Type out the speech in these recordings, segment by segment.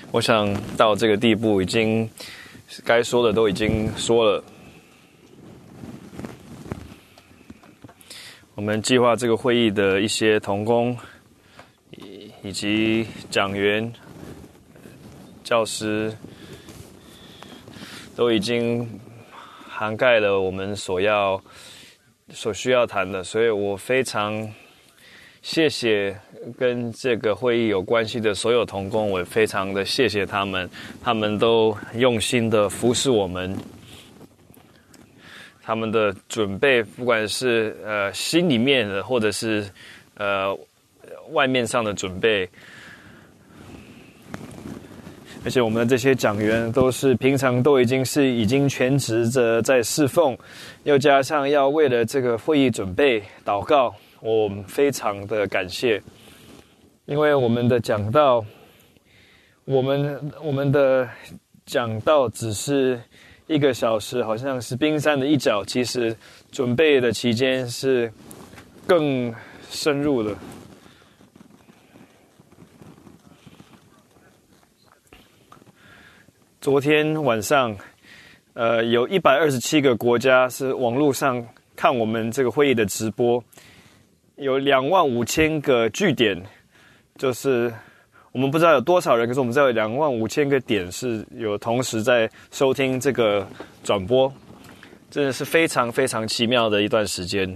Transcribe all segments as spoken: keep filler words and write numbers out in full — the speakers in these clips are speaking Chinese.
我想到这个地步，已经该说的都已经说了。我们计划这个会议的一些同工，以及讲员、教师，都已经涵盖了我们所要、所需要谈的，所以我非常谢谢跟这个会议有关系的所有同工，我非常的谢谢他们，他们都用心的服侍我们，他们的准备，不管是呃心里面的，或者是呃外面上的准备，而且我们的这些讲员都是平常都已经是已经全职着在侍奉，又加上要为了这个会议准备祷告，我们非常的感谢，因为我们的讲道，我们我们的讲道只是一个小时，好像是冰山的一角，其实准备的期间是更深入的。昨天晚上，呃，有一百二十七个国家是网络上看我们这个会议的直播，有两万五千个据点，就是我们不知道有多少人，可是我们知道有两万五千个点是有同时在收听这个转播，真的是非常非常奇妙的一段时间。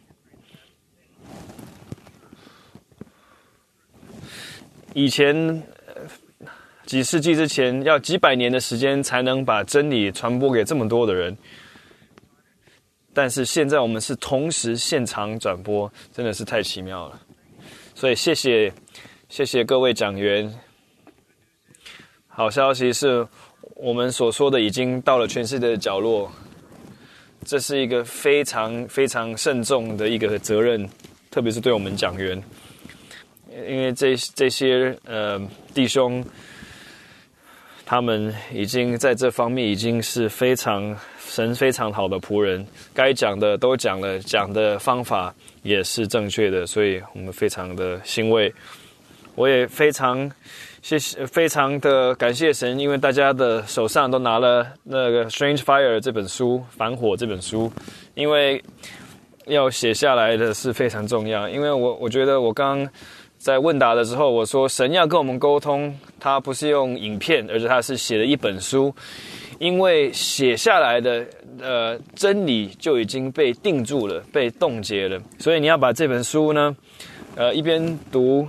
以前几世纪之前，要几百年的时间才能把真理传播给这么多的人，但是现在我们是同时现场转播，真的是太奇妙了。所以谢谢谢谢各位讲员。好消息是我们所说的已经到了全世界的角落，这是一个非常非常慎重的一个责任，特别是对我们讲员，因为这这些呃弟兄，他们已经在这方面已经是非常神非常好的仆人，该讲的都讲了，讲的方法也是正确的，所以我们非常的欣慰。我也非常谢谢，非常的感谢神，因为大家的手上都拿了那个《Strange Fire》这本书，《反火》这本书，因为要写下来的是非常重要。因为我我觉得我刚在问答的时候，我说神要跟我们沟通，他不是用影片，而是他是写了一本书，因为写下来的呃真理就已经被定住了，被冻结了，所以你要把这本书呢，呃一边读，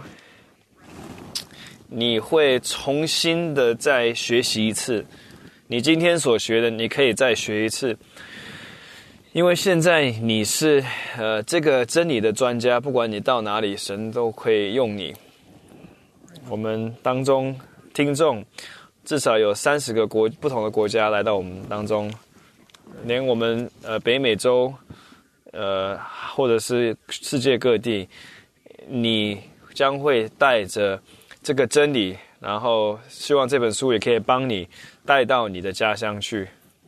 你会重新的再学习一次，你今天所学的，你可以再学一次，因为现在你是呃这个真理的专家，不管你到哪里，神都会用你。我们当中听众至少有三十个国不同的国家来到我们当中，连我们呃北美洲，呃或者是世界各地，你将会带着这个真理，然后希望这本书也可以帮你带到你的家乡去。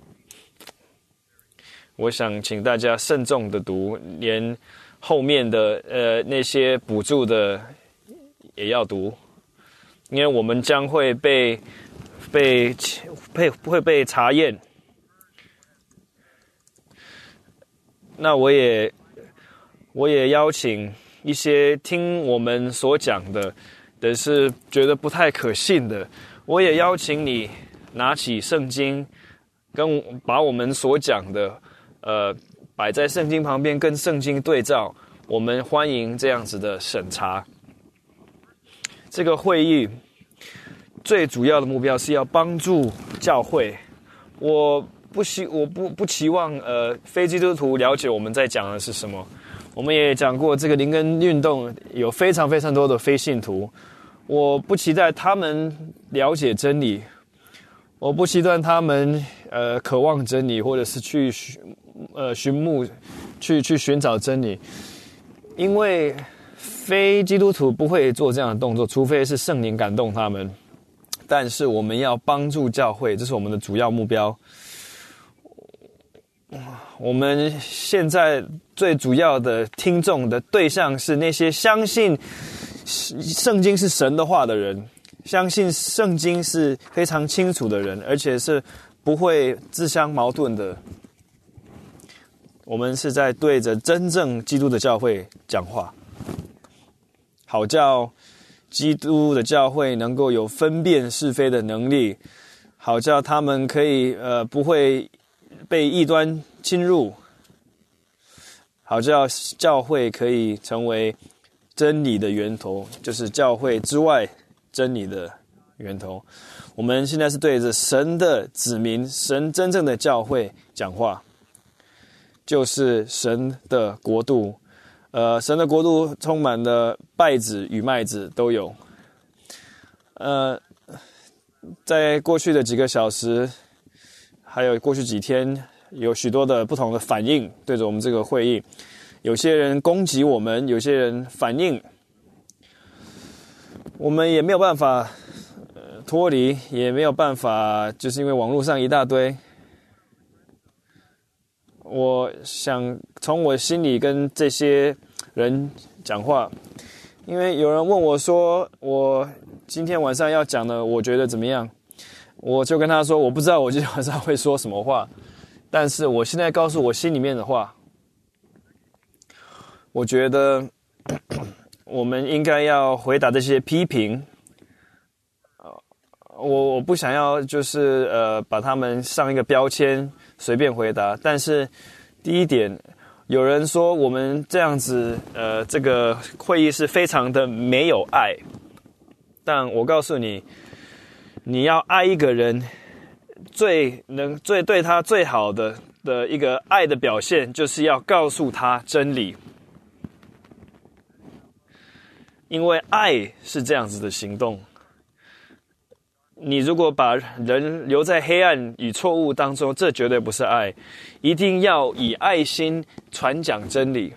我想请大家慎重的读，连后面的呃那些补助的也要读，因为我们将会被被被会被查验。那我也我也邀请一些听我们所讲的，但是觉得不太可信的，我也邀请你拿起圣经，跟把我们所讲的呃摆在圣经旁边，跟圣经对照。我们欢迎这样子的审查。这个会议最主要的目标是要帮助教会。我不希我不不期望呃非基督徒了解我们在讲的是什么。我们也讲过，这个灵恩运动有非常非常多的非信徒，我不期待他们了解真理，我不期待他们呃渴望真理，或者是去呃寻慕去去寻找真理，因为非基督徒不会做这样的动作，除非是圣灵感动他们。但是我们要帮助教会，这是我们的主要目标。我们现在最主要的听众的对象是那些相信圣经是神的话的人， 相信圣经是非常清楚的人，而且是不会自相矛盾的。我们是在对着真正基督的教会讲话，好叫基督的教会能够有分辨是非的能力，好叫他们可以呃不会被异端侵入，好叫教会可以成为真理的源头，就是教会之外真理的源头。我们现在是对着神的子民，神真正的教会讲话，就是神的国度。呃，神的国度充满了稗子与麦子都有。呃，在过去的几个小时，还有过去几天，有许多的不同的反应对着我们这个会议。有些人攻击我们，有些人反应，我们也没有办法、呃、脱离，也没有办法，就是因为网络上一大堆。我想从我心里跟这些人讲话，因为有人问我说，我今天晚上要讲的，我觉得怎么样？我就跟他说，我不知道我今天晚上会说什么话，但是我现在告诉我心里面的话。我觉得我们应该要回答这些批评，我我不想要就是呃把他们上一个标签随便回答，但是第一点，有人说我们这样子呃这个会议是非常的没有爱，但我告诉你，你要爱一个人，最能最对他最好的的一个爱的表现，就是要告诉他真理。因为爱是这样子的行动，你如果把人留在黑暗与错误当中，这绝对不是爱。一定要以爱心传讲真理。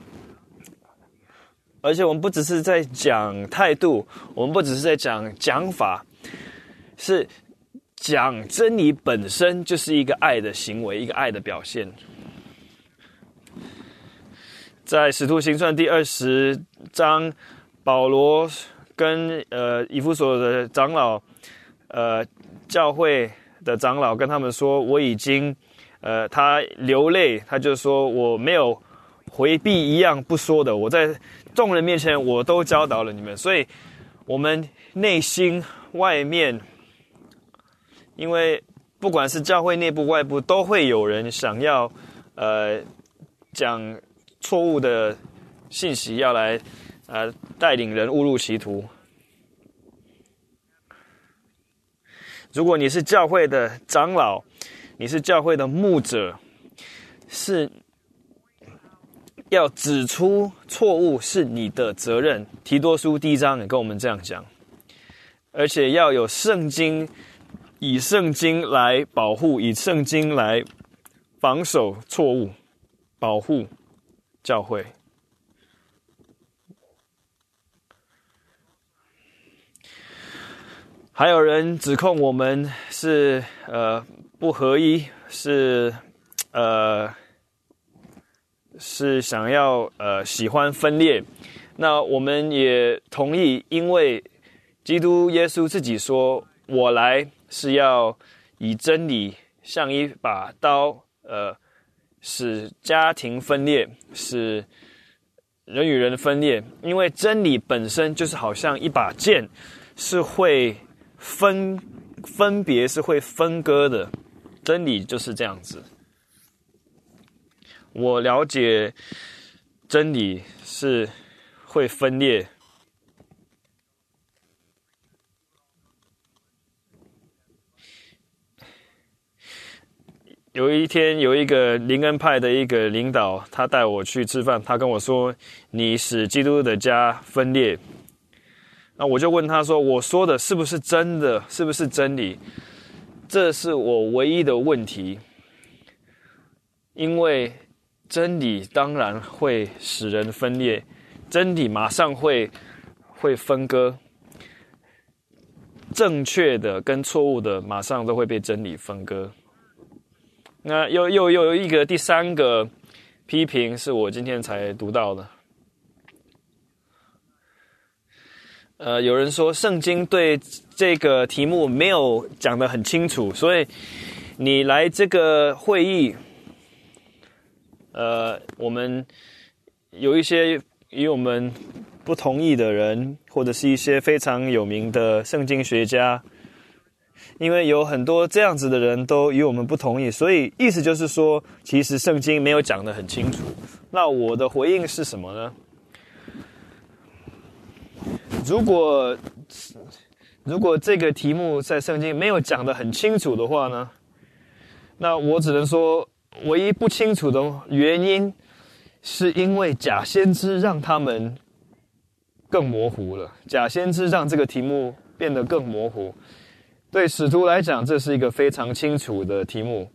而且我们不只是在讲态度，我们不只是在讲讲法，是讲真理本身就是一个爱的行为，一个爱的表现。在使徒行传第二十章，保罗跟呃以弗所的长老，呃教会的长老跟他们说，我已经呃他流泪，他就说我没有回避一样不说的，我在众人面前我都教导了你们。所以我们内心外面，因为不管是教会内部外部，都会有人想要呃讲错误的信息，要来呃带领人误入歧途。如果你是教会的长老，你是教会的牧者，是要指出错误是你的责任。提多书第一章也跟我们这样讲，而且要有圣经，以圣经来保护，以圣经来防守错误，保护教会。还有人指控我们是呃不合一，是呃是想要呃喜欢分裂。那我们也同意，因为基督耶稣自己说，我来是要以真理像一把刀，呃使家庭分裂，使人与人分裂。因为真理本身就是好像一把剑，是会分分别是会分割的，真理就是这样子。我了解真理是会分裂，有一天有一个灵恩派的一个领导，他带我去吃饭，他跟我说，你使基督的家分裂。那我就问他说，我说的是不是真的，是不是真理？这是我唯一的问题，因为真理当然会使人分裂，真理马上会会分割，正确的跟错误的马上都会被真理分割。那又又又有一个第三个批评是我今天才读到的， 呃，有人说圣经对这个题目没有讲得很清楚，所以你来这个会议，呃，我们有一些与我们不同意的人，或者是一些非常有名的圣经学家，因为有很多这样子的人都与我们不同意，所以意思就是说，其实圣经没有讲得很清楚。那我的回应是什么呢？如果如果这个题目在圣经没有讲得很清楚的话呢，那我只能说，唯一不清楚的原因是因为假先知让他们更模糊了，假先知让这个题目变得更模糊。对使徒来讲，这是一个非常清楚的题目，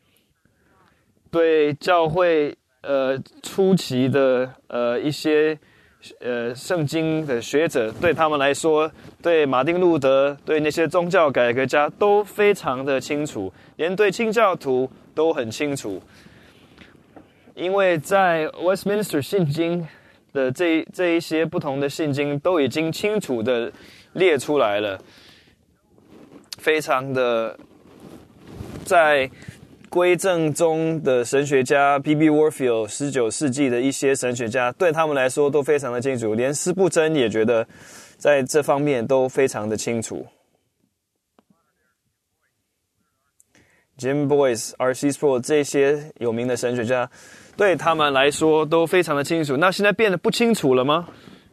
对教会呃初期的呃一些呃圣经的学者，对他们来说，对马丁路德，对那些宗教改革家都非常的清楚，连对清教徒都很清楚。因为在 Westminster 信经的这这一些不同的信经都已经清楚的列出来了，非常的在归正宗的神学家 B B Warfield 十九世纪的一些神学家，对他们来说都非常的清楚，连司布真也觉得在这方面都非常的清楚。Jim Boyce、R C Sproul 这些有名的神学家，对他们来说都非常的清楚。那现在变得不清楚了吗？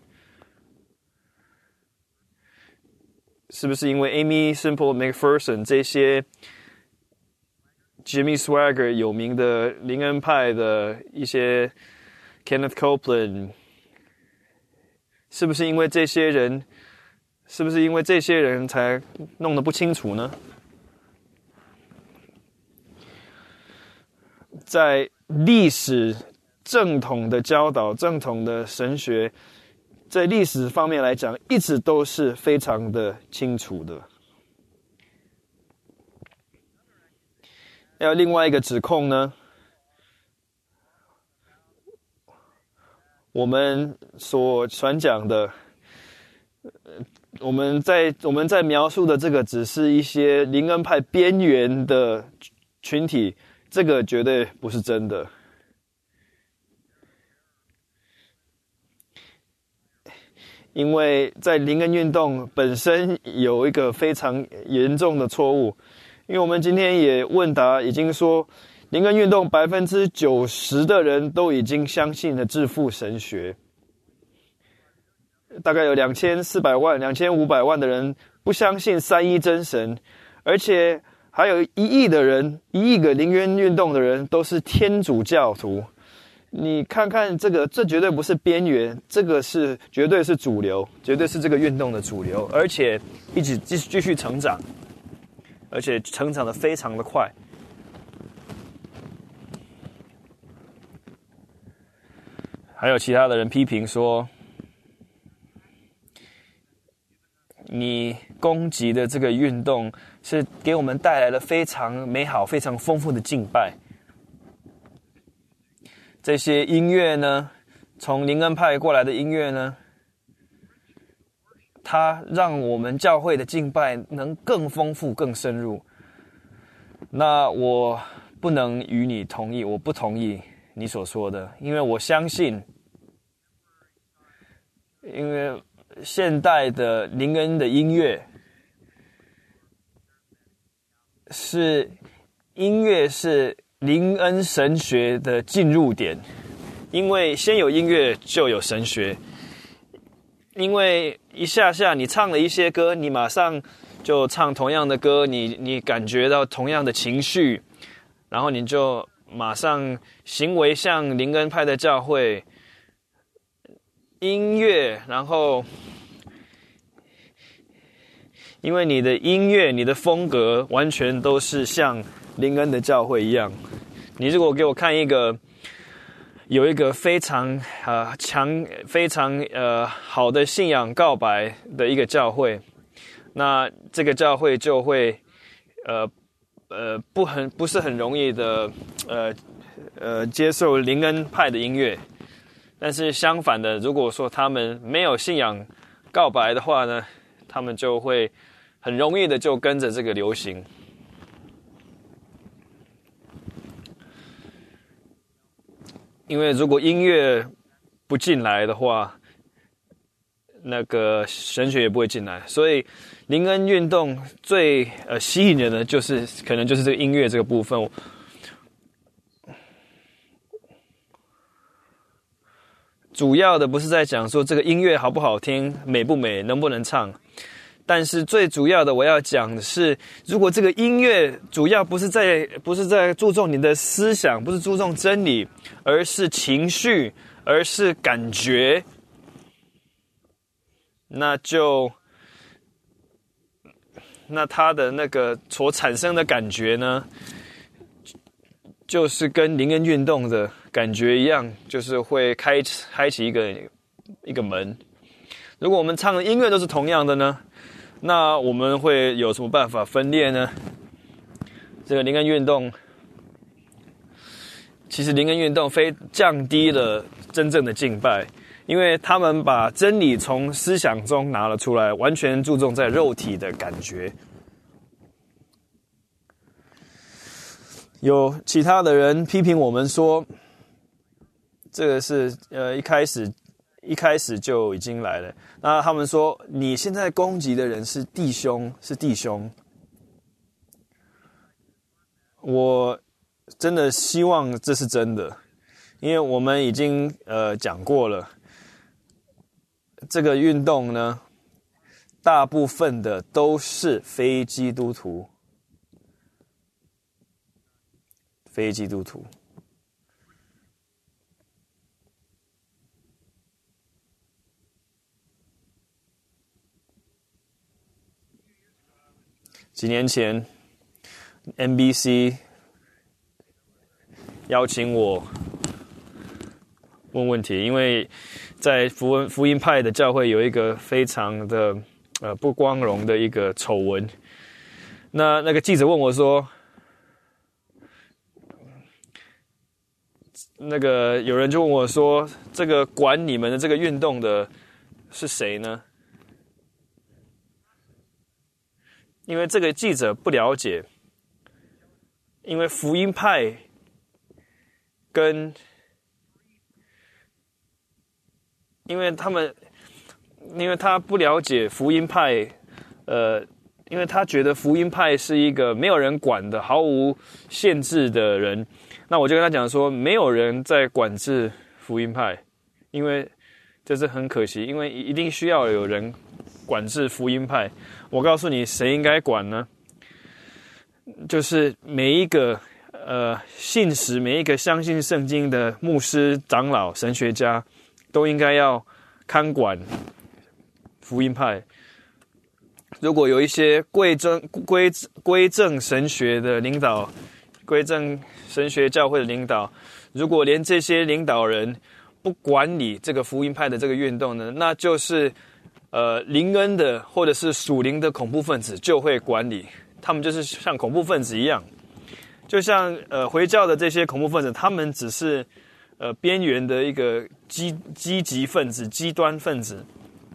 是不是因为 Amy Simple McPherson 这些 Jimmy Swaggart 有名的灵恩派的一些 Kenneth Copeland， 是不是因为这些人，是不是因为这些人才弄得不清楚呢？在历史正统的教导、正统的神学，在历史方面来讲，一直都是非常的清楚的。要另外一个指控呢，我们所传讲的，我们在我们在描述的这个只是一些灵恩派边缘的群体，这个绝对不是真的。因为在灵恩运动本身有一个非常严重的错误，因为我们今天也问答已经说，灵恩运动 百分之九十 的人都已经相信了致富神学，大概有两千四百万、两千五百万的人不相信三一真神，而且还有一亿的人，一亿个灵恩运动的人都是天主教徒。你看看这个，这绝对不是边缘，这个是绝对是主流，绝对是这个运动的主流，而且一直继续继续成长，而且成长得非常的快。还有其他的人批评说，你攻击的这个运动是给我们带来了非常美好、非常丰富的敬拜。这些音乐呢，从灵恩派过来的音乐呢，它让我们教会的敬拜能更丰富、更深入。那我不能与你同意，我不同意你所说的，因为我相信，因为现代的灵恩的音乐是音乐是灵恩神学的进入点，因为先有音乐就有神学。因为一下下你唱了一些歌，你马上就唱同样的歌，你你感觉到同样的情绪，然后你就马上行为像灵恩派的教会。音乐，然后因为你的音乐、你的风格完全都是像灵恩的教会一样。你如果给我看一个有一个非常呃强、非常呃好的信仰告白的一个教会，那这个教会就会呃呃不很不是很容易的呃呃接受灵恩派的音乐。但是相反的，如果说他们没有信仰告白的话呢，他们就会很容易的就跟着这个流行。因为如果音乐不进来的话，那个神学也不会进来，所以灵恩运动最呃吸引人的就是可能就是这个音乐这个部分。主要的不是在讲说这个音乐好不好听、美不美、能不能唱，但是最主要的我要讲的是，如果这个音乐主要不是在不是在注重你的思想，不是注重真理，而是情绪，而是感觉，那就那它的那个所产生的感觉呢，就是跟灵恩运动的感觉一样，就是会开开启一个一个门。如果我们唱的音乐都是同样的呢，那我们会有什么办法分裂呢？这个灵恩运动，其实灵恩运动非降低了真正的敬拜，因为他们把真理从思想中拿了出来，完全注重在肉体的感觉。有其他的人批评我们说，这个是呃一开始一开始就已经来了。那他们说你现在攻击的人是弟兄，是弟兄。我真的希望这是真的，因为我们已经呃讲过了，这个运动呢，大部分的都是非基督徒。非基督徒，几年前 N B C 邀请我问问题，因为在福音福音派的教会有一个非常的呃不光荣的一个丑闻。那那个记者问我说，那个有人就问我说，这个管你们的这个运动的是谁呢？因为这个记者不了解，因为福音派跟，因为他们，因为他不了解福音派，呃，因为他觉得福音派是一个没有人管的、毫无限制的人。那我就跟他讲说，没有人在管制福音派，因为这是很可惜，因为一定需要有人管制福音派。我告诉你，谁应该管呢？就是每一个呃信实、每一个相信圣经的牧师、长老、神学家，都应该要看管福音派。如果有一些归正归归正神学的领导，归正神学教会的领导，如果连这些领导人不管理这个福音派的这个运动呢，那就是呃灵恩的或者是属灵的恐怖分子就会管理，他们就是像恐怖分子一样，就像呃回教的这些恐怖分子，他们只是呃边缘的一个积积极分子、极端分子。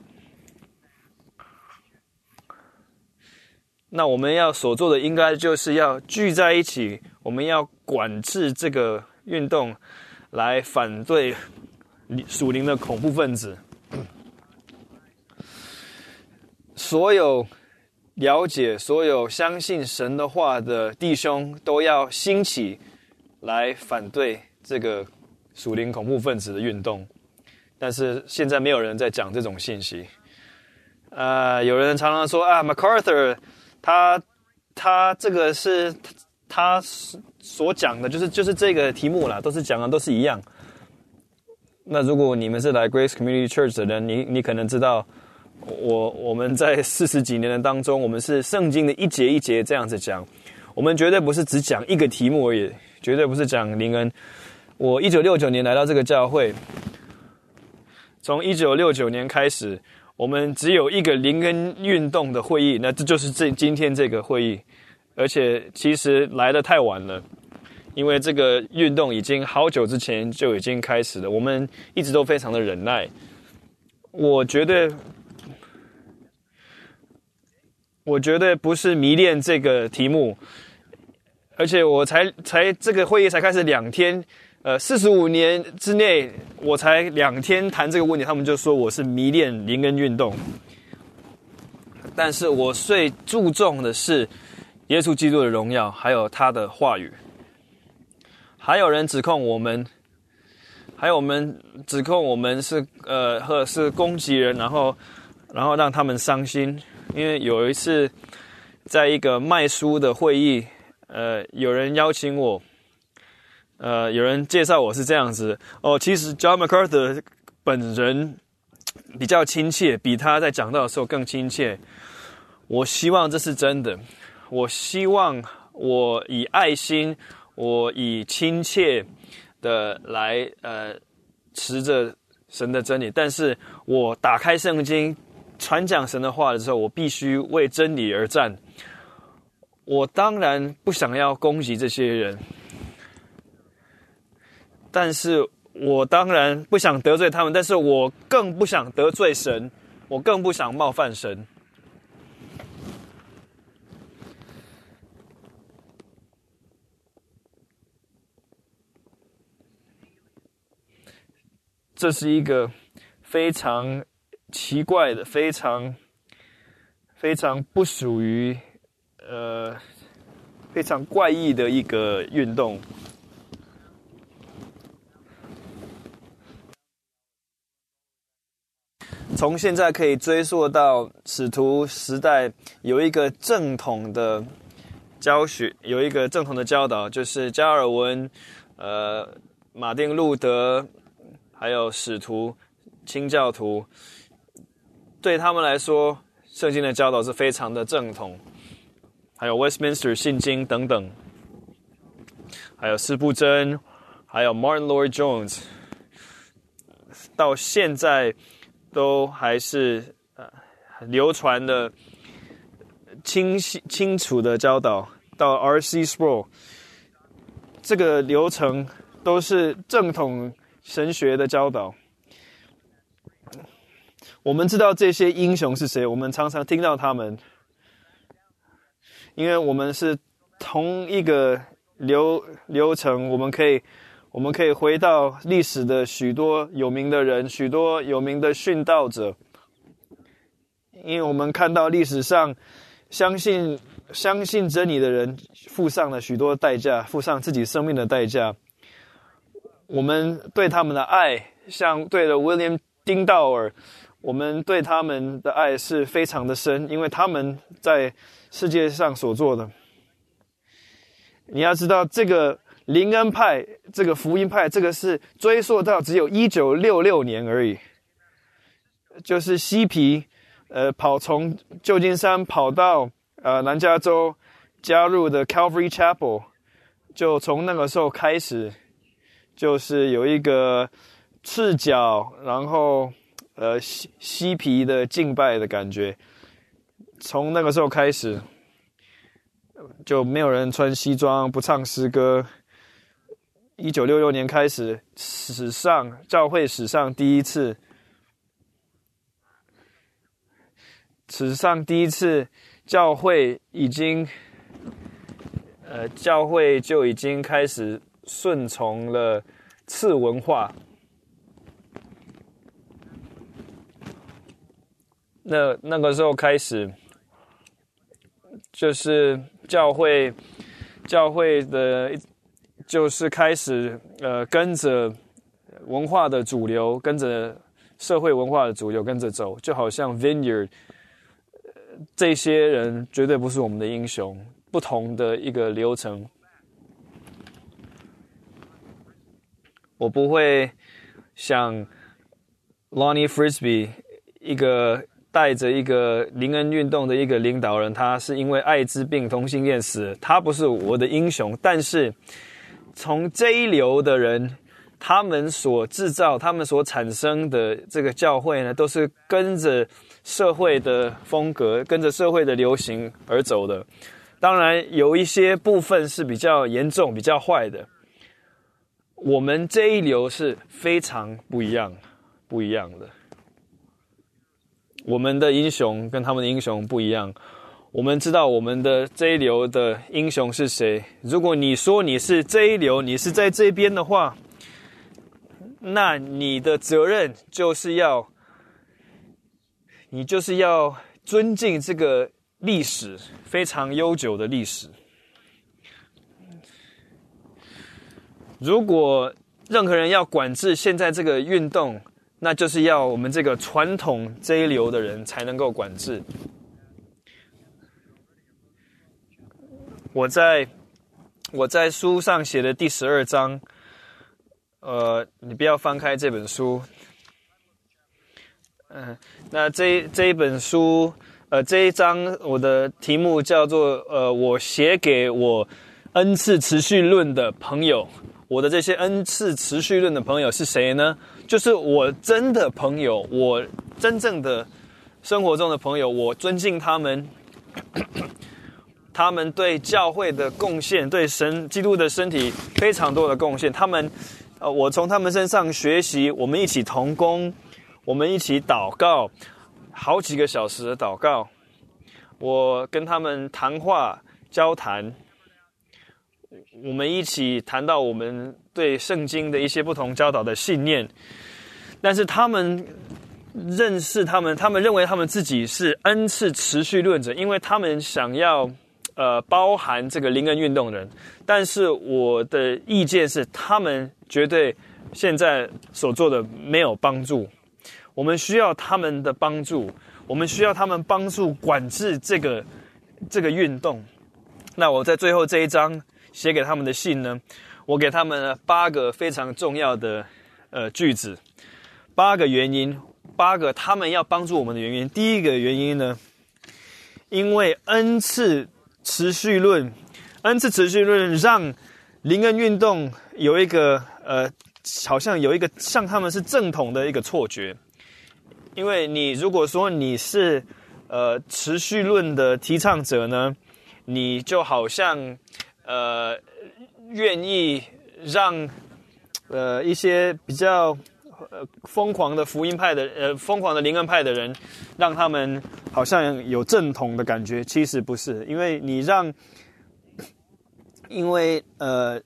那我们要所做的，应该就是要聚在一起，我们要管制这个运动，来反对属灵的恐怖分子。所有了解、所有相信神的话的弟兄，都要兴起来反对这个属灵恐怖分子的运动。但是现在没有人在讲这种信息。呃，有人常常说啊 ，MacArthur。他他这个是他所讲的，就是就是这个题目啦，都是讲的都是一样。那如果你们是来 Grace Community Church 的人，你你可能知道，我我们在四十几年的当中，我们是圣经的一节一节这样子讲，我们绝对不是只讲一个题目而已，绝对不是讲灵恩。我一九六九年来到这个教会，从一九六九年开始。我们只有一个灵恩运动的会议，那这就是这今天这个会议，而且其实来得太晚了，因为这个运动已经好久之前就已经开始了，我们一直都非常的忍耐。我绝对我绝对不是迷恋这个题目，而且我才才这个会议才开始两天，呃，四十五年之内我才两天谈这个问题，他们就说我是迷恋灵恩运动。但是我最注重的是耶稣基督的荣耀，还有他的话语。还有人指控我们，还有我们指控我们是呃，或者是攻击人，然后然后让他们伤心。因为有一次在一个卖书的会议，呃，有人邀请我，呃，有人介绍我是这样子哦，其实 John MacArthur 本人比较亲切，比他在讲道的时候更亲切。我希望这是真的，我希望我以爱心，我以亲切的来呃持着神的真理，但是我打开圣经传讲神的话的时候，我必须为真理而战。我当然不想要攻击这些人，但是我当然不想得罪他们，但是我更不想得罪神，我更不想冒犯神。这是一个非常奇怪的、非常非常不属于呃非常怪异的一个运动。从现在可以追溯到使徒时代，有一个正统的教学，有一个正统的教导，就是加尔文、呃马丁路德，还有使徒、清教徒，对他们来说，圣经的教导是非常的正统。还有 Westminster 信经等等，还有司布真，还有 Martin Lloyd-Jones， 到现在都还是、呃、流传的清晰清楚的教导。到 R C Sproul， 这个流程都是正统神学的教导。我们知道这些英雄是谁，我们常常听到他们，因为我们是同一个流流程，我们可以我们可以回到历史的许多有名的人，许多有名的殉道者，因为我们看到历史上相信相信真理的人付上了许多代价，付上自己生命的代价。我们对他们的爱，像对了 William 丁道尔，我们对他们的爱是非常的深，因为他们在世界上所做的。你要知道，这个灵恩派，这个福音派，这个是追溯到只有一九六六年而已，就是西皮呃跑从旧金山跑到呃南加州，加入的 Calvary Chapel， 就从那个时候开始，就是有一个赤脚，然后呃嬉嬉皮的敬拜的感觉。从那个时候开始，就没有人穿西装，不唱诗歌。一九六六年开始，史上教会史上第一次，史上第一次教会已经，呃，教会就已经开始顺从了次文化。那那个时候开始，就是教会，教会的，就是开始呃跟着文化的主流，跟着社会文化的主流跟着走，就好像 Vineyard， 这些人绝对不是我们的英雄，不同的一个流程。我不会像 Lonnie Frisbee， 一个带着一个灵恩运动的一个领导人，他是因为艾滋病同性恋死，他不是我的英雄。但是从这一流的人，他们所制造、他们所产生的这个教会呢，都是跟着社会的风格、跟着社会的流行而走的。当然，有一些部分是比较严重、比较坏的。我们这一流是非常不一样、不一样的。我们的英雄跟他们的英雄不一样。 我们知道我们的这一流的英雄是谁。如果你说你是这一流，你是在这边的话，那你的责任就是要，你就是要尊敬这个历史，非常悠久的历史。如果任何人要管制现在这个运动，那就是要我们这个传统这一流的人才能够管制。我在我在书上写的第十二章，呃，你不要翻开这本书。嗯、呃，那这这一本书，呃，这一章我的题目叫做呃，我写给我恩赐持续论的朋友。我的这些恩赐持续论的朋友是谁呢？就是我真的朋友，我真正的生活中的朋友，我尊敬他们。他们对教会的贡献，对神基督的身体非常多的贡献。他们，呃，我从他们身上学习，我们一起同工，我们一起祷告，好几个小时的祷告。我跟他们谈话交谈，我们一起谈到我们对圣经的一些不同教导的信念。但是他们认识他们，他们认为他们自己是恩赐持续论者，因为他们想要。呃，包含这个灵恩运动的人，但是我的意见是，他们绝对现在所做的没有帮助。我们需要他们的帮助，我们需要他们帮助管制这个这个运动。那我在最后这一章写给他们的信呢，我给他们八个非常重要的呃句子，八个原因，八个他们要帮助我们的原因。第一个原因呢，因为恩赐。持续论，恩赐持续论让灵恩运动有一个呃，好像有一个像他们是正统的一个错觉。因为你如果说你是呃持续论的提倡者呢，你就好像呃愿意让呃一些比较呃疯狂的福音派的呃疯狂的灵恩派的人，让他们好像有正统的感觉。其实不是，因为你让，因为呃，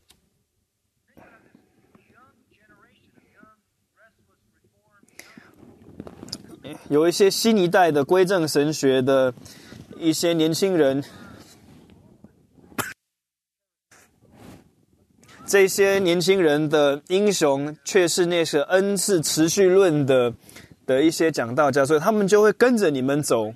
有一些新一代的归正神学的一些年轻人，这些年轻人的英雄却是那些恩赐持续论的的一些讲道家，所以他们就会跟着你们走。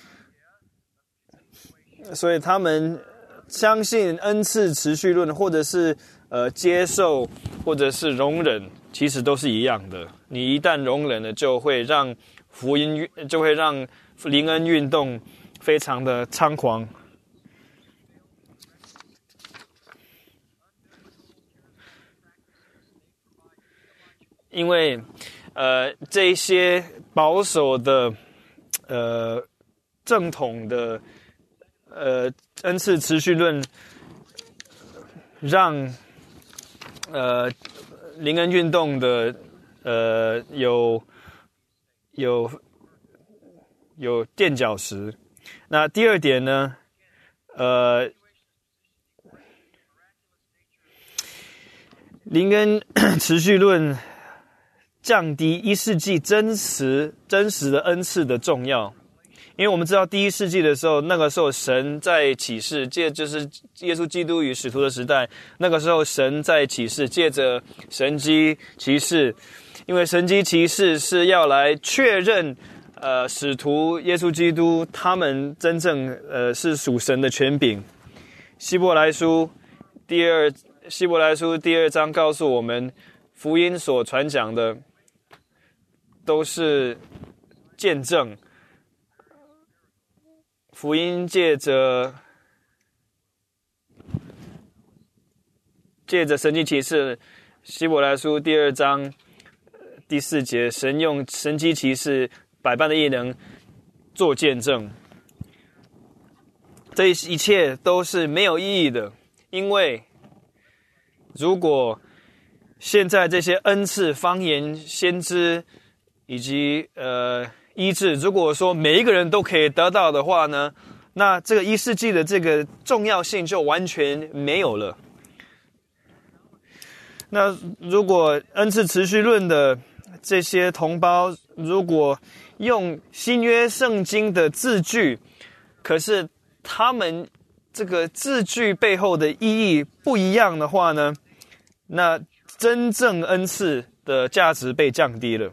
所以他们相信恩赐持续论，或者是呃接受，或者是容忍，其实都是一样的。你一旦容忍了，就会让福音，就会让灵恩运动非常的猖狂。因为呃这些保守的呃正统的呃恩赐持续论，让呃灵恩运动的呃有有有垫脚石。那第二点呢，呃灵恩持续论降低一世纪真实真实的恩赐的重要。因为我们知道第一世纪的时候，那个时候神在启示，借就是耶稣基督与使徒的时代，那个时候神在启示，借着神迹奇事，因为神迹奇事是要来确认呃使徒耶稣基督他们真正呃是属神的权柄。希伯来书第二希伯来书第二章告诉我们，福音所传讲的都是见证。福音借着借着神迹奇事，希伯来书第二章第四节，神用神迹奇事百般的异能做见证。这一切都是没有意义的，因为如果现在这些恩赐、方言、先知以及呃医治，如果说每一个人都可以得到的话呢， 那这个一世纪的这个重要性就完全没有了。那如果恩赐持续论的这些同胞，如果用新约圣经的字句，可是他们这个字句背后的意义不一样的话呢，那真正恩赐的价值被降低了。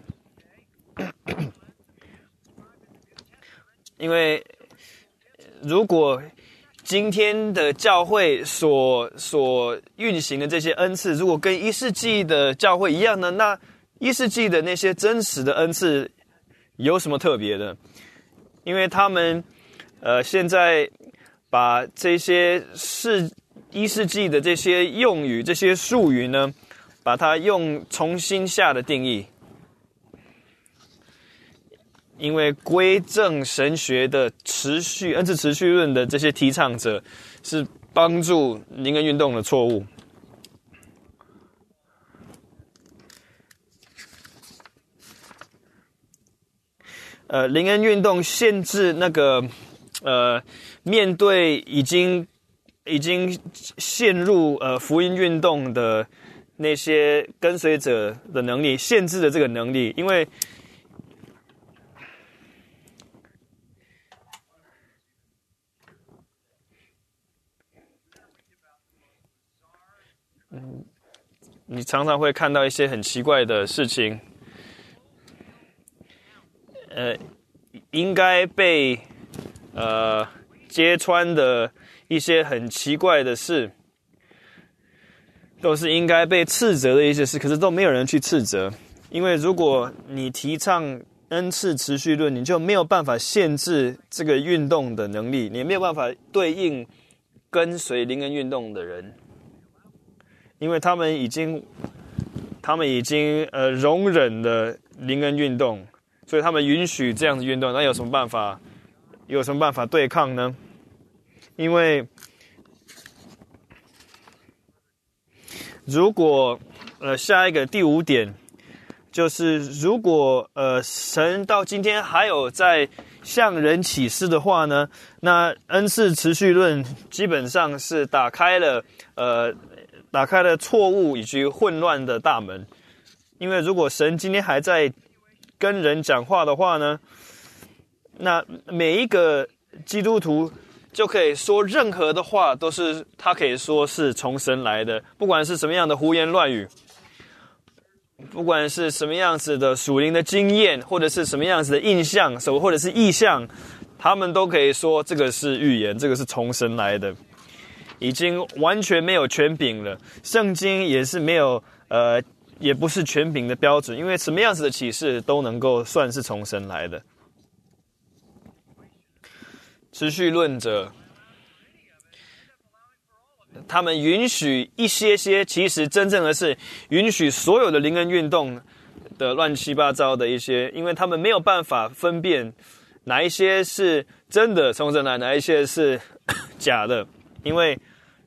因为如果今天的教会所所运行的这些恩赐，如果跟一世纪的教会一样呢，那一世纪的那些真实的恩赐有什么特别的？因为他们呃现在把这些世一世纪的这些用语、这些术语呢，把它用重新下的定义。因为归正神学的持续恩赐持续论的这些提倡者是帮助灵恩运动的错误。呃，灵恩运动限制那个呃，面对已经已经陷入呃福音运动的那些跟随者的能力，限制了这个能力，因为嗯，你常常会看到一些很奇怪的事情，呃，应该被呃揭穿的一些很奇怪的事，都是应该被斥责的一些事，可是都没有人去斥责，因为如果你提倡恩赐持续论，你就没有办法限制这个运动的能力，你没有办法对应跟随灵恩运动的人。因为他们已经，他们已经呃容忍了灵恩运动，所以他们允许这样子运动，那有什么办法？有什么办法对抗呢？因为如果呃下一个第五点，就是如果呃神到今天还有在向人启示的话呢，那恩赐持续论基本上是打开了呃。打开了错误以及混乱的大门，因为如果神今天还在跟人讲话的话呢，那每一个基督徒就可以说任何的话，都是他可以说是从神来的，不管是什么样的胡言乱语，不管是什么样子的属灵的经验，或者是什么样子的印象，或者是意象，他们都可以说这个是预言，这个是从神来的。已经完全没有权柄了，圣经也是没有呃，也不是权柄的标准，因为什么样子的启示都能够算是从神来的。持续论者，他们允许一些些，其实真正的是允许所有的灵恩运动的乱七八糟的一些，因为他们没有办法分辨哪一些是真的从神来，哪一些是假的。因为，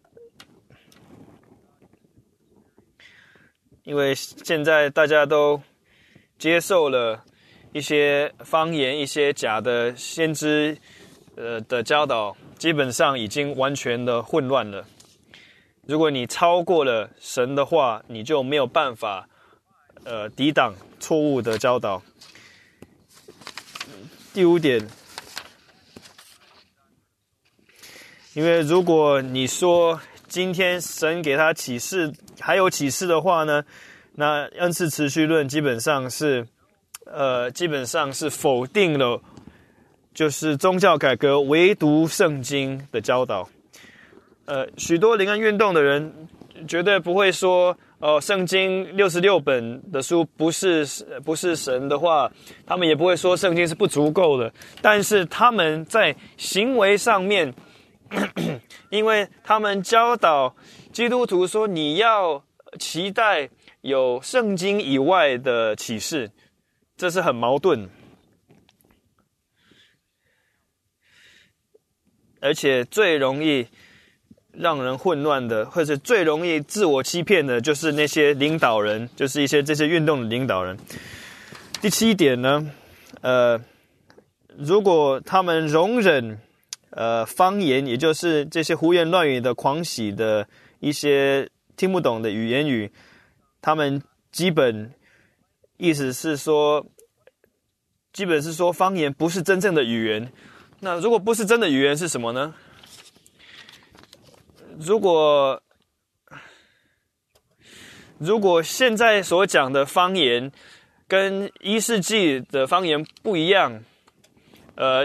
因为现在大家都接受了一些方言、一些假的先知呃的教导，基本上已经完全的混乱了。如果你超过了神的话，你就没有办法呃抵挡错误的教导。第五点。因为如果你说今天神给他启示还有启示的话呢，那恩赐持续论基本上是呃基本上是否定了就是宗教改革唯独圣经的教导。呃许多灵恩运动的人绝对不会说哦、呃、圣经六十六本的书不是不是神的话，他们也不会说圣经是不足够的，但是他们在行为上面因为他们教导基督徒说你要期待有圣经以外的启示，这是很矛盾，而且最容易让人混乱的，或者最容易自我欺骗的，就是那些领导人，就是一些这些运动的领导人。第七点呢，呃，如果他们容忍呃方言，也就是这些胡言乱语的狂喜的一些听不懂的语言语，他们基本意思是说，基本是说方言不是真正的语言。那如果不是真的语言是什么呢？如果如果现在所讲的方言跟一世纪的方言不一样，呃，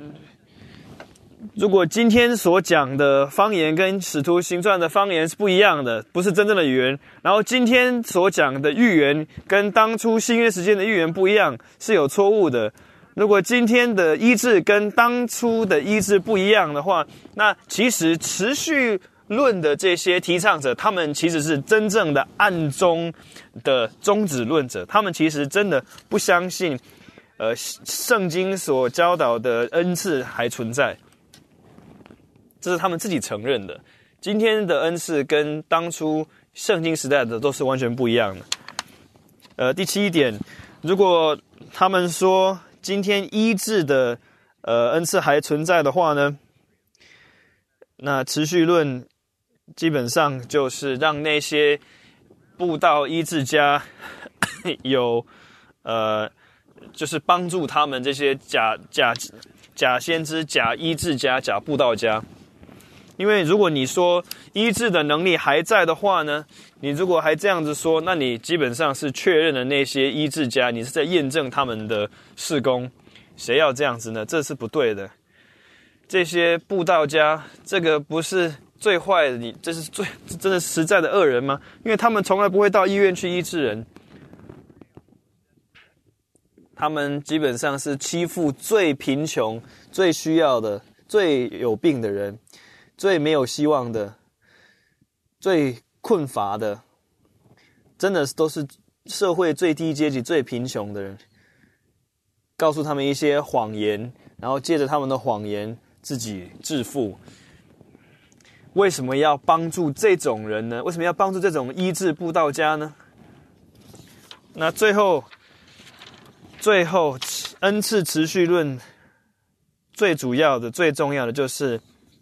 如果今天所讲的方言跟使徒行传的方言是不一样的，不是真正的语言，然后今天所讲的预言跟当初新约时间的预言不一样，是有错误的。如果今天的医治跟当初的医治不一样的话，那其实持续论的这些提倡者，他们其实是真正的暗中的终止论者，他们其实真的不相信呃，圣经所教导的恩赐还存在，这是他们自己承认的。今天的恩赐跟当初圣经时代的都是完全不一样的。呃，第七点，如果他们说今天医治的呃恩赐还存在的话呢，那持续论基本上就是让那些布道医治家有呃，就是帮助他们这些假假假先知、假医治家、假布道家。因为如果你说医治的能力还在的话呢，你如果还这样子说，那你基本上是确认了那些医治家，你是在验证他们的事工。谁要这样子呢？这是不对的。这些布道家，这个不是最坏的，你这是最真的实在的恶人吗？因为他们从来不会到医院去医治人，他们基本上是欺负最贫穷、最需要的、最有病的人，最没有希望的、最困乏的，真的都是社会最低阶级、最贫穷的人。告诉他们一些谎言，然后借着他们的谎言自己致富。为什么要帮助这种人呢？为什么要帮助这种医治布道家呢？那最后，最后恩赐持续论最主要的、最重要的就是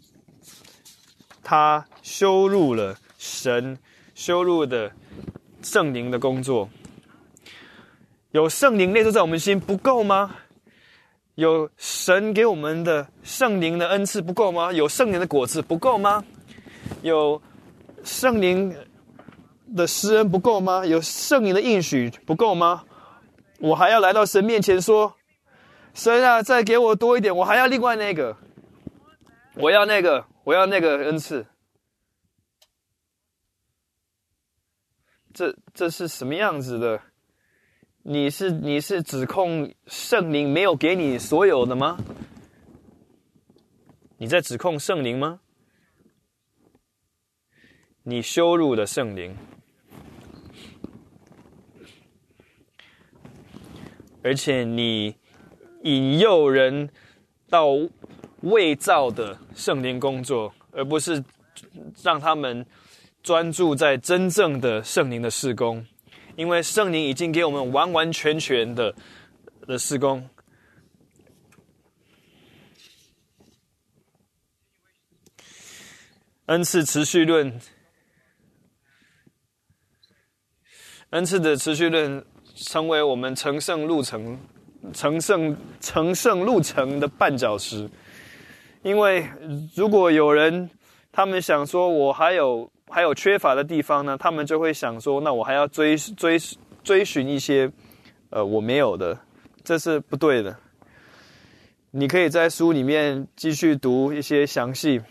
他羞辱了神，羞辱的圣灵的工作。有圣灵内住在我们心不够吗？有神给我们的圣灵的恩赐不够吗？有圣灵的果子不够吗？有圣灵的施恩不够吗？有圣灵的应许不够吗？我还要来到神面前说，神啊，再给我多一点，我还要另外那个，我要那个，我要那个恩赐。这这是什么样子的？你是你是指控圣灵没有给你所有的吗？你在指控圣灵吗？你羞辱了圣灵，而且你引诱人到伪造的圣灵工作，而不是让他们专注在真正的圣灵的事工。因为圣灵已经给我们完完全全的的事工。恩赐持续论，恩赐的持续论成为我们成圣路程、成圣成圣路程的绊脚石。因为如果有人他们想说，我还有。还有缺乏的地方呢，他们就会想说，那我还要追追追寻一些呃我没有的，这是不对的。你可以在书里面继续读一些详细。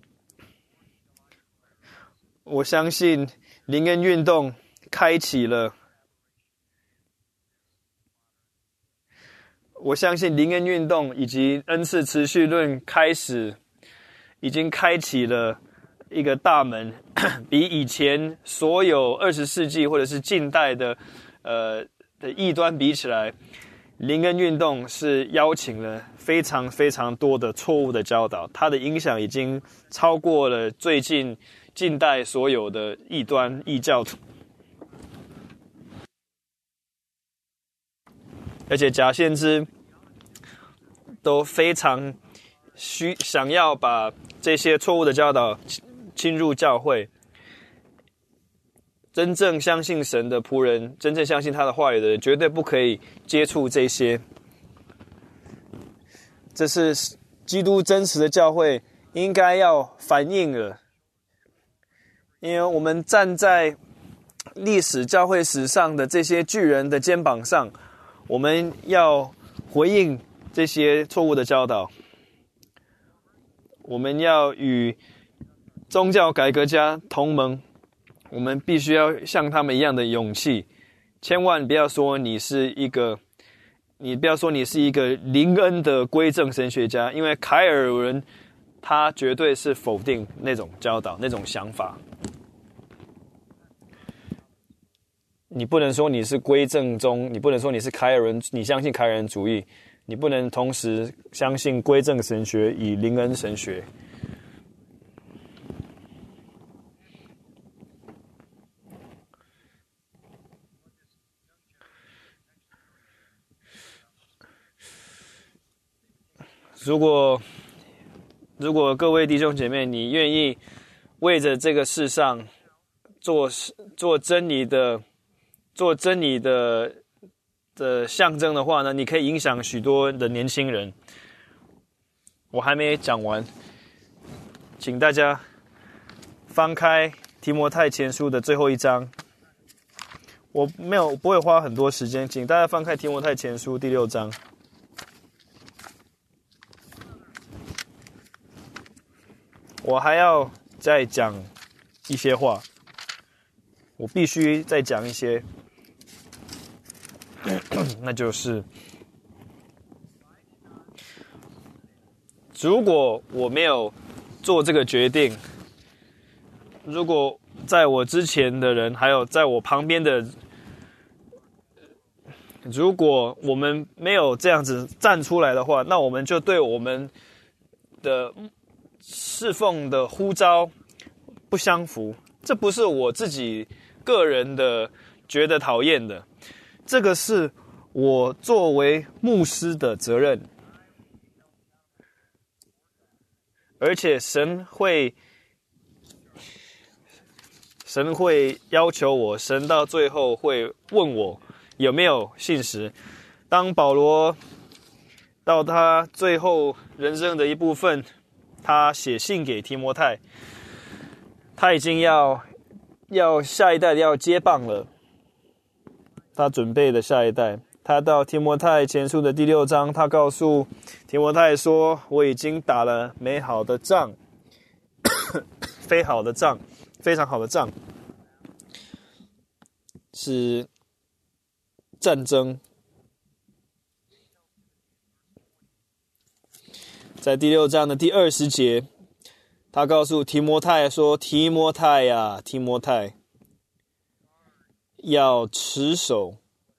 我相信灵恩运动开启了，我相信灵恩运动以及恩赐持续论开始，已经开启了一个大门，比以前所有二十世纪或者是近代的呃的异端比起来，灵恩运动是邀请了非常非常多的错误的教导，它的影响已经超过了最近近代所有的异端异教徒。而且假先知都非常需想要把这些错误的教导侵入教会，真正相信神的仆人，真正相信他的话语的人，绝对不可以接触这些。这是基督真实的教会应该要反映的，因为我们站在历史教会史上的这些巨人的肩膀上，我们要回应这些错误的教导。我们要与宗教改革家同盟，我们必须要像他们一样的勇气。千万不要说你是一个，你不要说你是一个灵恩的归正神学家，因为凯尔文他绝对是否定那种教导、那种想法。你不能说你是归正宗，你不能说你是凯尔文，你相信凯尔文主义，你不能同时相信归正神学与灵恩神学。如果如果各位弟兄姐妹，你愿意为着这个世上做做真理的做真理的的象征的话呢，你可以影响许多的年轻人。我还没讲完，请大家翻开提摩太前书的最后一章。我没有不会花很多时间，请大家翻开提摩太前书第六章。我还要再讲一些话，我必须再讲一些，那就是如果我没有做这个决定，如果在我之前的人还有在我旁边的，如果我们没有这样子站出来的话，那我们就对我们的侍奉的呼召不相符。这不是我自己个人的觉得讨厌的，这个是我作为牧师的责任。而且神会神会要求我，神到最后会问我有没有信实。当保罗到他最后人生的一部分，他写信给提摩太，他已经要要下一代要接棒了，他准备的下一代。他到提摩太前书的第六章，他告诉提摩太说，我已经打了美好的仗非好的仗非常好的仗，是战争。在第六章的第二十节，他告诉提摩太说，提摩太呀，提摩太，要持守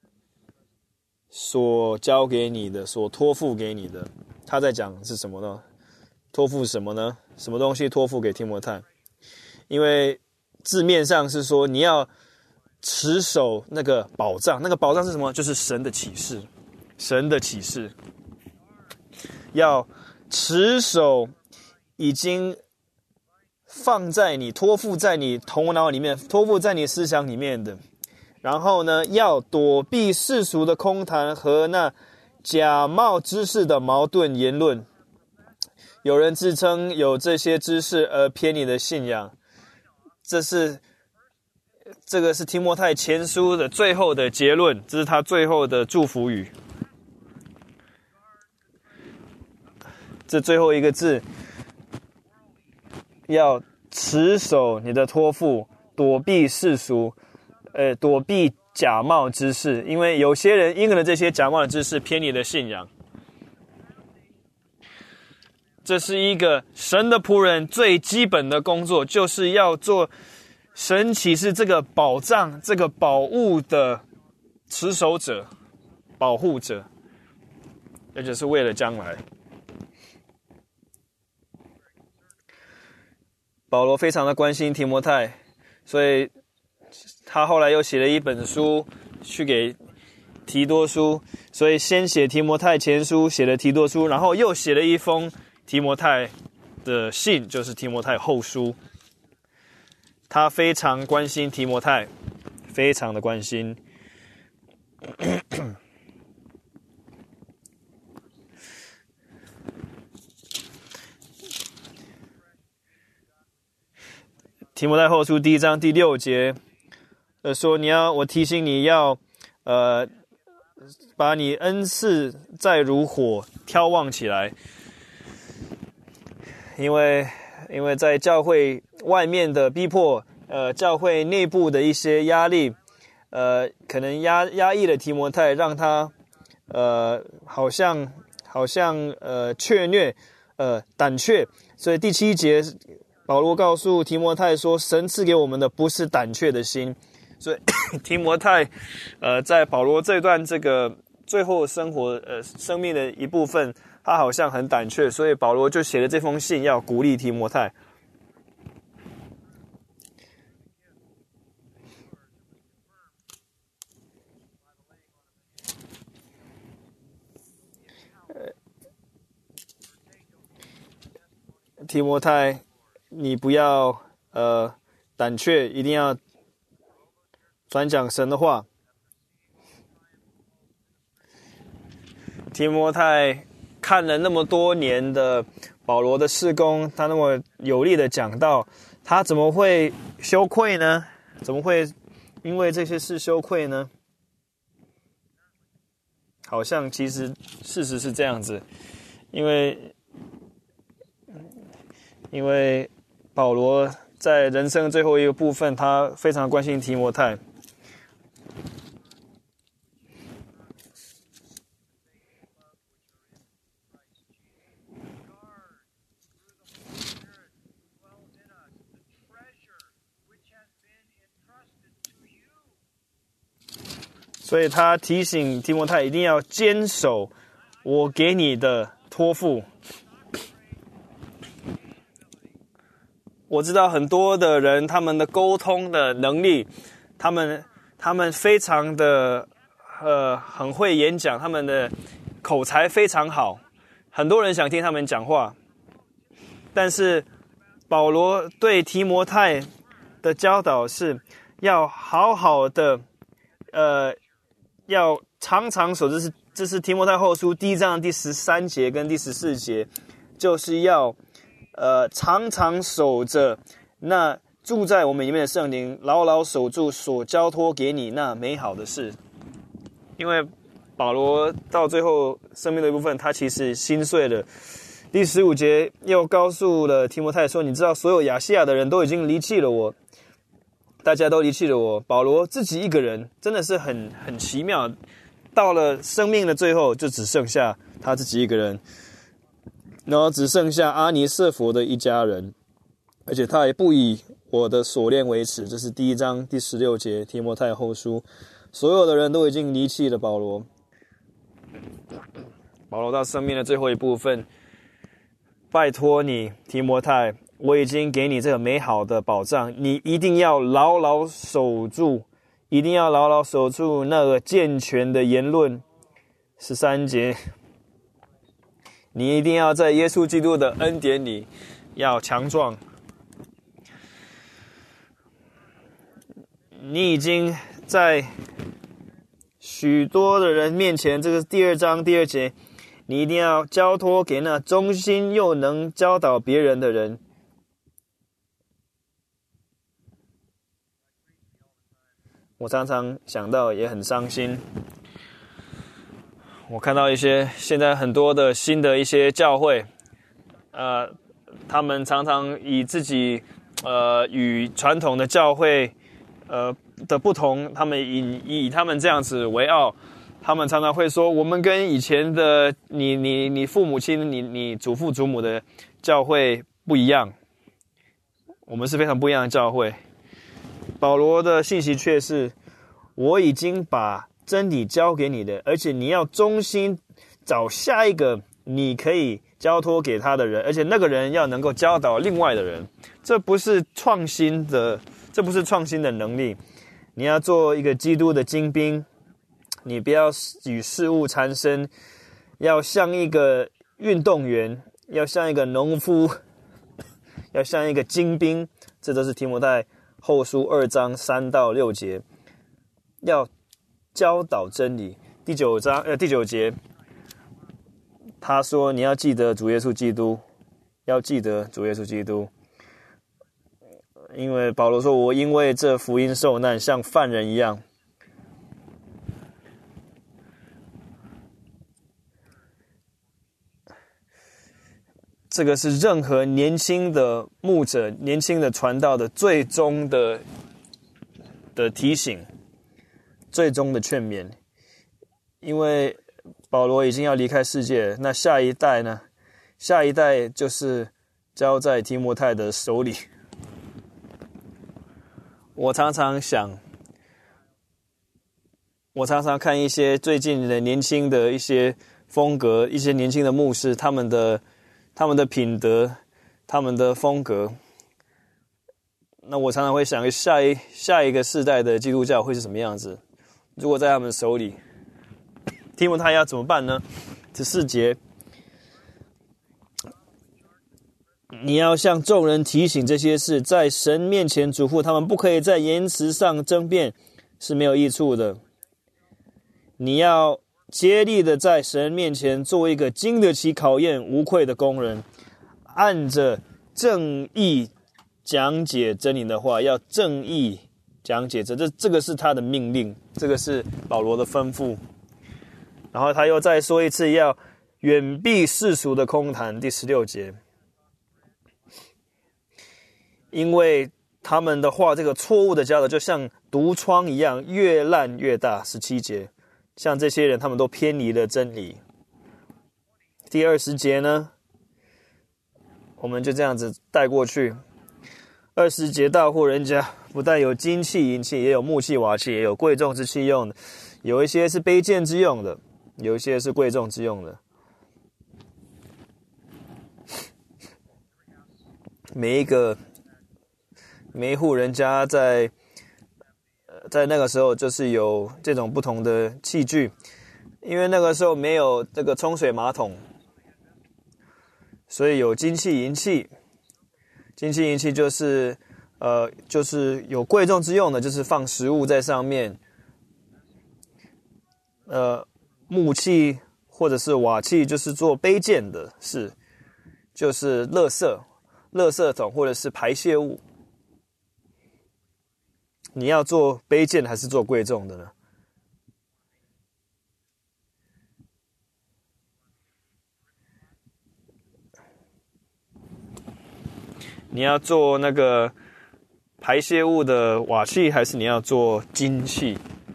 所交给你的，所托付给你的。他在讲是什么呢？托付什么呢？什么东西托付给提摩太？因为字面上是说你要持守那个宝藏，那个宝藏是什么？就是神的启示，神的启示。要持守已经放在你托付在你头脑里面，托付在你思想里面的。然后呢，要躲避世俗的空谈和那假冒知识的矛盾言论。有人自称有这些知识而偏离的信仰，这是这个是提摩太前书的最后的结论，这是他最后的祝福语。这最后一个字，要持守你的托付，躲避世俗，呃，躲避假冒知识，因为有些人因了这些假冒的知识偏离了信仰。这是一个神的仆人最基本的工作，就是要做神启示这个宝藏、这个宝物的持守者、保护者，而且是为了将来。保罗非常的关心提摩太，所以他后来又写了一本书去给提多书，所以先写提摩太前书，写了提多书，然后又写了一封提摩太的信就是提摩太后书，他非常关心提摩太，非常的关心。提摩太后书第一章第六节，呃，说你要，我提醒你要，呃，把你恩赐再如火挑旺起来，因为因为在教会外面的逼迫，呃，教会内部的一些压力，呃，可能压压抑了提摩太，让他，呃，好像好像呃怯懦，呃胆怯，所以第七节。保罗告诉提摩太说，神赐给我们的不是胆怯的心，所以提摩太呃在保罗这段这个最后生活呃生命的一部分，他好像很胆怯，所以保罗就写了这封信要鼓励提摩太。提摩太，你不要呃胆怯，一定要传讲神的话。提摩太看了那么多年的保罗的事工，他那么有力的讲道，他怎么会羞愧呢？怎么会因为这些事羞愧呢？好像其实事实是这样子，因为因为保罗在人生最后一个部分，他非常关心提摩太。所以他提醒提摩太一定要坚守我给你的托付。我知道很多的人，他们的沟通的能力，他们他们非常的呃很会演讲，他们的口才非常好，很多人想听他们讲话。但是保罗对提摩太的教导是要好好的，呃，要常常守，这是这是提摩太后书第一章第十三节跟第十四节，就是要。呃，常常守着那住在我们里面的圣灵，牢牢守住所交托给你那美好的事。因为保罗到最后生命的一部分，他其实心碎了。第十五节又告诉了提摩太说：“你知道，所有亚细亚的人都已经离弃了我，大家都离弃了我。保罗自己一个人，真的是很很奇妙。到了生命的最后，就只剩下他自己一个人。”然后只剩下阿尼色弗的一家人，而且他也不以我的锁链为耻。这是第一章第十六节提摩太后书，所有的人都已经离弃了保罗。保罗到生命的最后一部分，拜托你提摩太，我已经给你这个美好的保障，你一定要牢牢守住，一定要牢牢守住那个健全的言论。十三节。你一定要在耶稣基督的恩典里要强壮。你已经在许多的人面前，这个第二章第二节，你一定要交托给那忠心又能教导别人的人。我常常想到也很伤心。我看到一些现在很多的新的一些教会，呃，他们常常以自己呃与传统的教会呃的不同，他们以以他们这样子为傲，他们常常会说，我们跟以前的你你你父母亲、你你祖父祖母的教会不一样，我们是非常不一样的教会。保罗的信息却是，我已经把真理交给你的，而且你要忠心找下一个你可以交托给他的人，而且那个人要能够教导另外的人。这不是创新的，这不是创新的能力。你要做一个基督的精兵，你不要与事物缠身，要像一个运动员， 要像一个农夫，要像一个精兵，这都是提摩太后书二章三到六节，要教导真理。第九章呃第九节，他说你要记得主耶稣基督，要记得主耶稣基督。因为保罗说，我因为这福音受难，像犯人一样。这个是任何年轻的牧者、年轻的传道的最终的的提醒，最终的劝勉。因为保罗已经要离开世界，那下一代呢？下一代就是交在提摩太的手里。我常常想，我常常看一些最近的年轻的一些风格，一些年轻的牧师，他们的他们的品德，他们的风格。那我常常会想，下一下一个世代的基督教会是什么样子？如果在他们手里，提摩太要怎么办呢？第四节，你要向众人提醒这些事，在神面前嘱咐他们，不可以在言辞上争辩，是没有益处的。你要竭力的在神面前做一个经得起考验、无愧的工人，按着正义讲解真理的话，要正义讲解这这这个是他的命令，这个是保罗的吩咐。然后他又再说一次，要远避世俗的空谈，第十六节。因为他们的话，这个错误的教导就像毒疮一样，越烂越大，十七节。像这些人，他们都偏离了真理。第二十节呢，我们就这样子带过去。二十节，大户人家不但有金器银器，也有木器瓦器，也有贵重之器用的，有一些是卑贱之用的，有一些是贵重之用的。每一个每一户人家在在那个时候就是有这种不同的器具，因为那个时候没有这个冲水马桶，所以有金器银器。金器银器就是呃就是有贵重之用的，就是放食物在上面。呃木器或者是瓦器就是做卑贱的事，就是垃圾垃圾桶或者是排泄物。你要做卑贱还是做贵重的呢？你要做那个排泄物的瓦器，还是你要做金器？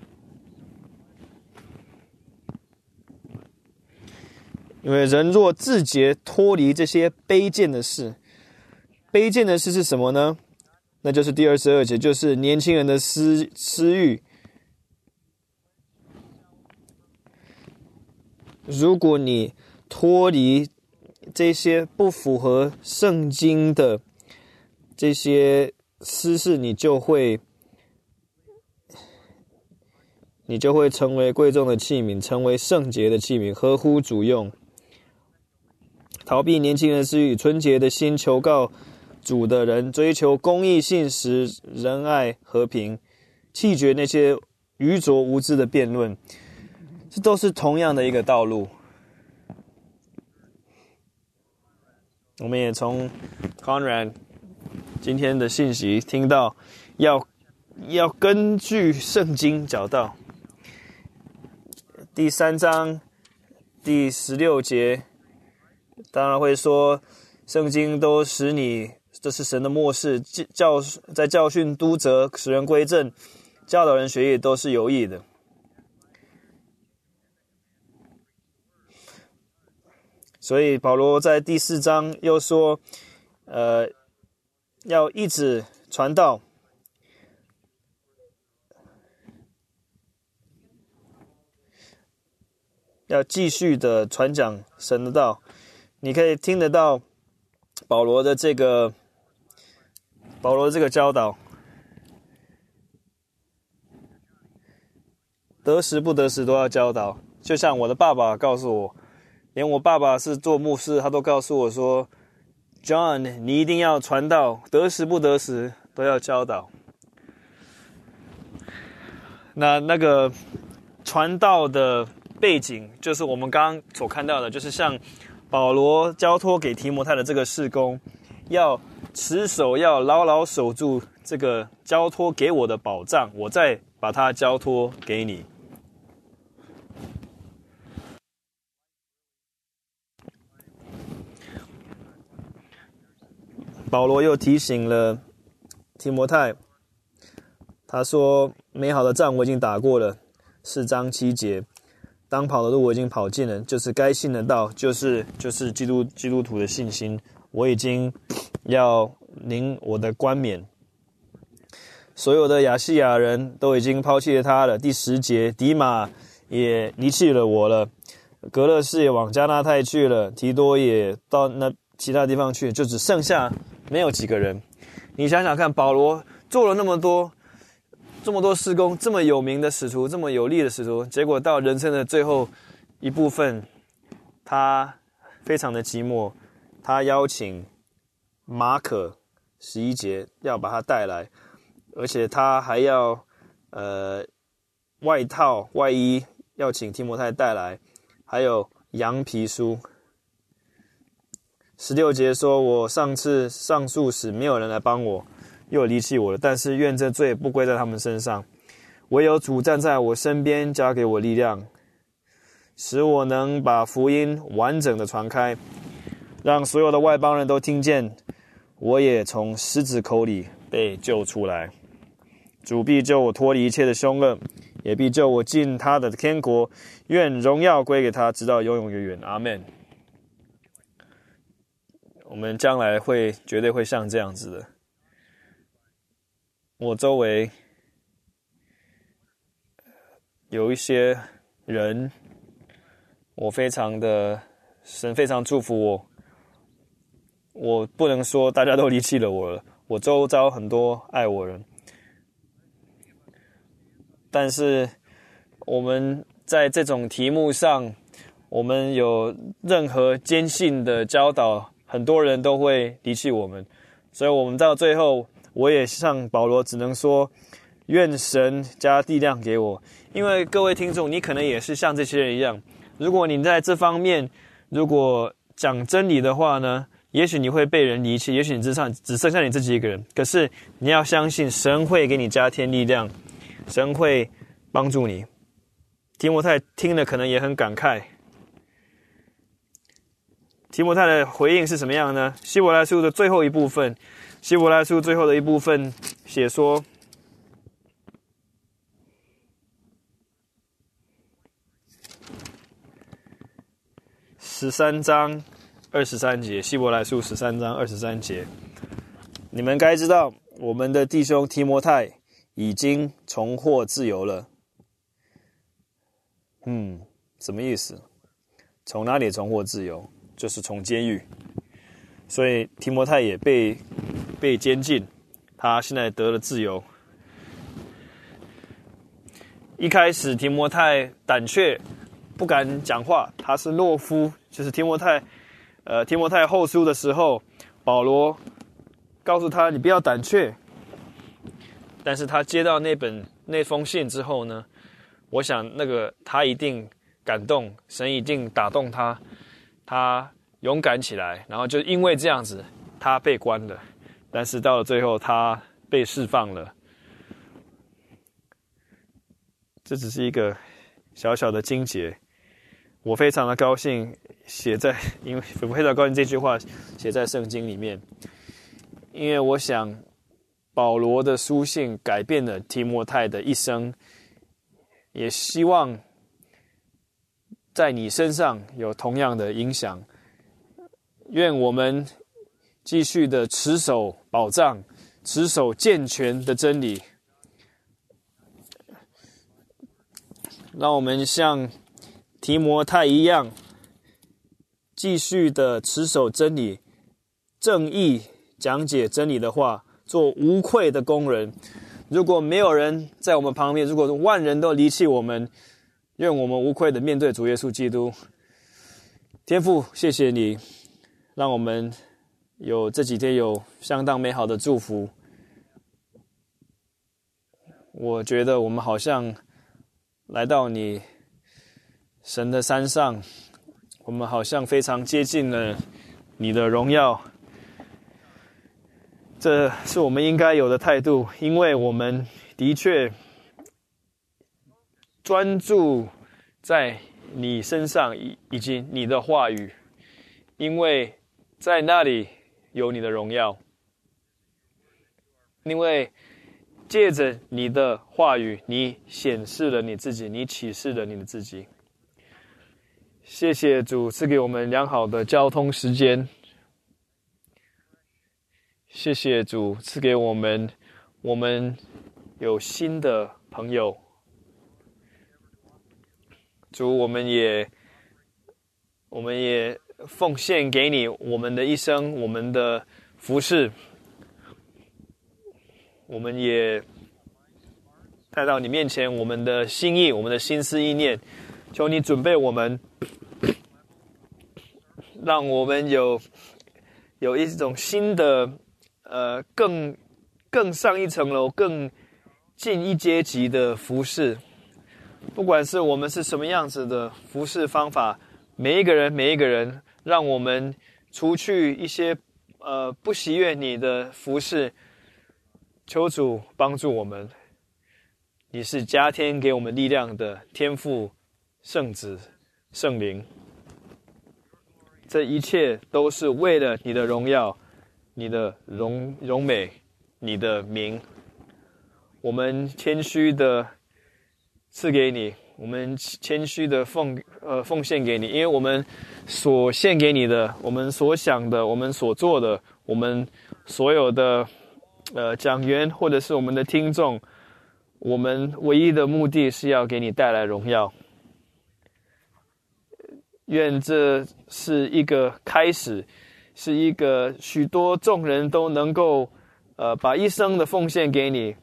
因为人若自觉脱离这些卑贱的事，卑贱的事是什么呢？那就是第二十二节，就是年轻人的私私欲。如果你脱离这些不符合圣经的这些私事，你就会你就会成为贵重的器皿，成为圣洁的器皿，合乎主用。逃避年轻人的私欲，纯洁的心求告主的人，追求公义、信实、仁爱、和平，弃绝那些愚拙无知的辩论，这都是同样的一个道路。我们也从 Conrad 今天的信息听到，要要根据圣经找到。第三章第十六节，当然会说，圣经都使你，这是神的默示，教在教训、督责、使人归正、教导人学义，都是有益的。所以保罗在第四章又说，呃，要一直传道，要继续的传讲神的道。你可以听得到保罗的这个保罗的这个教导，得时不得时都要教导。就像我的爸爸告诉我， 连我爸爸是做牧师，他都告诉我说 John 你一定要传道，得时不得时都要教导。那那个传道的背景就是我们刚刚所看到的，就是像保罗交托给提摩太的这个事工，要持守，要牢牢守住这个交托给我的保障，我再把它交托给你。保罗又提醒了提摩太，他说美好的仗我已经打过了，四章七节，当跑的路我已经跑尽了，就是该信的道，就是就是基督基督徒的信心，我已经要领我的冠冕。所有的亚细亚人都已经抛弃了他了。第十节，迪马也离弃了我了，格勒士也往加拉太去了，提多也到那其他地方去，就只剩下没有几个人。你想想看，保罗做了那么多这么多事工，这么有名的使徒，这么有力的使徒，结果到人生的最后一部分，他非常的寂寞。他邀请马可，十一节要把他带来，而且他还要呃外套外衣要请提摩太带来，还有羊皮书。十六节说，我上次上诉时没有人来帮我，又离弃我了，但是愿这罪不归在他们身上，唯有主站在我身边，加给我力量，使我能把福音完整的传开，让所有的外邦人都听见，我也从狮子口里被救出来。主必救我脱离一切的凶恶，也必救我进他的天国，愿荣耀归给他，直到永永远远。阿们。我们将来会绝对会像这样子的。我周围有一些人，我非常的神非常祝福我，我不能说大家都离弃了我了，我周遭很多爱我人，但是我们在这种题目上，我们有任何坚信的教导，很多人都会离弃我们，所以我们到最后，我也像保罗只能说，愿神加力量给我。因为各位听众，你可能也是像这些人一样，如果你在这方面如果讲真理的话呢，也许你会被人离弃，也许你只剩只剩下你自己一个人，可是你要相信神会给你加添力量，神会帮助你。提摩太听了可能也很感慨。提摩太的回应是什么样呢？希伯来书的最后一部分，希伯来书最后的一部分写说，十三章二十三节，希伯来书十三章二十三节，你们该知道，我们的弟兄提摩太已经重获自由了。嗯，什么意思？从哪里重获自由？就是从监狱。所以提摩太也被被监禁，他现在得了自由。一开始提摩太胆怯，不敢讲话，他是懦夫。就是提摩太，呃，提摩太后书的时候，保罗告诉他你不要胆怯。但是他接到那本那封信之后呢，我想那个他一定感动，神一定打动他，他勇敢起来，然后就因为这样子，他被关了，但是到了最后，他被释放了。这只是一个小小的经节，我非常的高兴写在，因为我非常高兴这句话写在圣经里面，因为我想保罗的书信改变了提摩太的一生，也希望在你身上有同样的影响。愿我们继续的持守保障，持守健全的真理，让我们像提摩太一样，继续的持守真理，正义讲解真理的话，做无愧的工人。如果没有人在我们旁边，如果万人都离弃我们，愿我们无愧的面对主耶稣基督。 天父，谢谢你，让我们有这几天有相当美好的祝福。我觉得我们好像来到你神的山上，我们好像非常接近了你的荣耀。这是我们应该有的态度，因为我们的确专注在你身上以及你的话语，因为在那里有你的荣耀，因为借着你的话语，你显示了你自己，你启示了你的自己。谢谢主赐给我们良好的交通时间，谢谢主赐给我们我们有新的朋友。主，我们也我们也奉献给你我们的一生，我们的服事，我们也带到你面前我们的心意，我们的心思意念，求你准备我们，让我们有有一种新的呃更更上一层楼，更进一阶级的服事。不管是我们是什么样子的服事方法，每一个人每一个人，让我们除去一些呃不喜悦你的服事，求主帮助我们。你是加添给我们力量的天父、圣子、圣灵，这一切都是为了你的荣耀、你的荣荣美、你的名。我们谦虚的赐给你，我们谦虚的奉呃奉献给你，因为我们所献给你的，我们所想的，我们所做的，我们所有的呃讲员或者是我们的听众，我们唯一的目的是要给你带来荣耀。愿这是一个开始，是一个许多众人都能够呃把一生的奉献给你。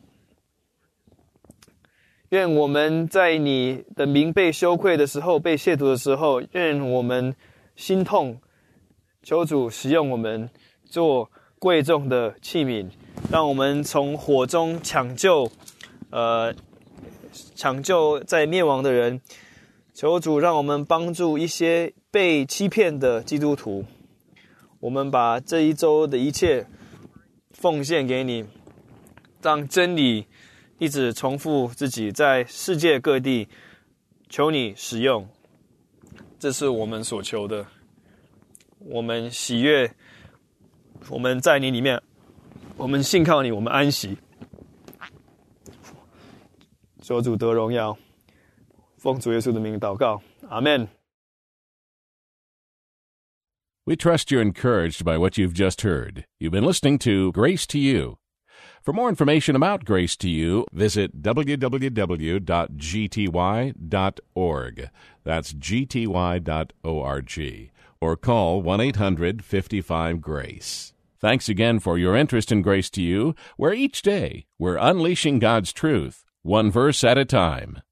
愿我们在你的名被羞愧的时候，被亵渎的时候，愿我们心痛，求主使用我们做贵重的器皿，让我们从火中抢救呃抢救在灭亡的人。求主让我们帮助一些被欺骗的基督徒。我们把这一周的一切奉献给你，让真理一直重复自己在世界各地，求你使用，这是我们所求的。我们喜悦，我们在你里面，我们信靠你，我们安息。求主得荣耀，奉主耶稣的名祷告，阿们。 We trust you're encouraged by what you've just heard. You've been listening to Grace to You. For more information about Grace to You, visit w w w dot g t y dot org. That's g t y dot org. Or call one eight hundred fifty-five GRACE. Thanks again for your interest in Grace to You, where each day we're unleashing God's truth, one verse at a time.